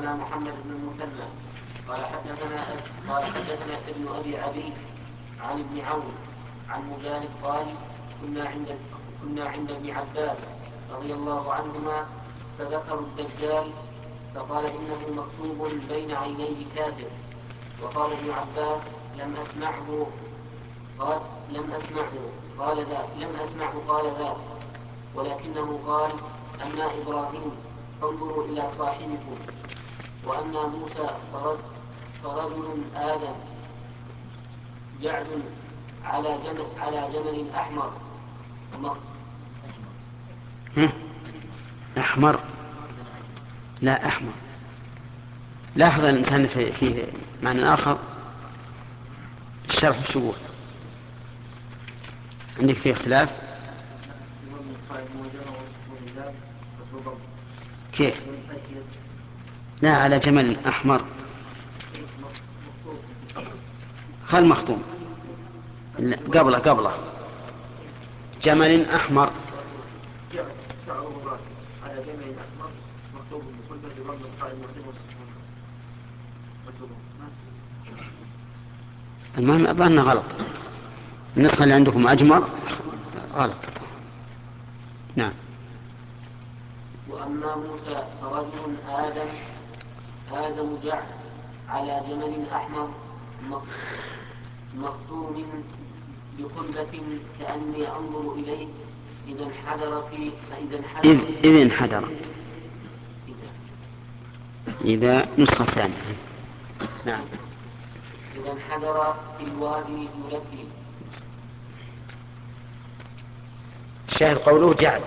حدثنا محمد بن المثنى قال حدثنا ابن أبي عبيد عن ابن عون عن مجاهد قال كنا عند ابن عباس رضي الله عنهما فذكروا الدجال فقال إنه مكتوب بين عينيه كافر. وقال ابن عباس لم أسمعه قال ذاك ولكنه قال: أما إبراهيم فانظروا إلى صاحبكم، وأما موسى فرجل آدم جعد على جمل أحمر أحمر لا أحمر. لاحظ الإنسان فيه معنى آخر الشرح الشبوه عندك فيه اختلاف. كيف؟ لا على جمل أحمر خل مخطوم قبله جمل أحمر على جمل أحمر مكتوب بكل بضم القائم معجم. المهم أظن غلط، النسخة اللي عندكم أجمر غلط. نعم. وأما موسى فرجل آدم جعد على جمل أحمر مختوم بقلبة كأني أنظر إليه إذا انحدر إذا نسخة ثانية. نعم. إذا انحدر في الوادي يلبي. الشاهد قوله جعد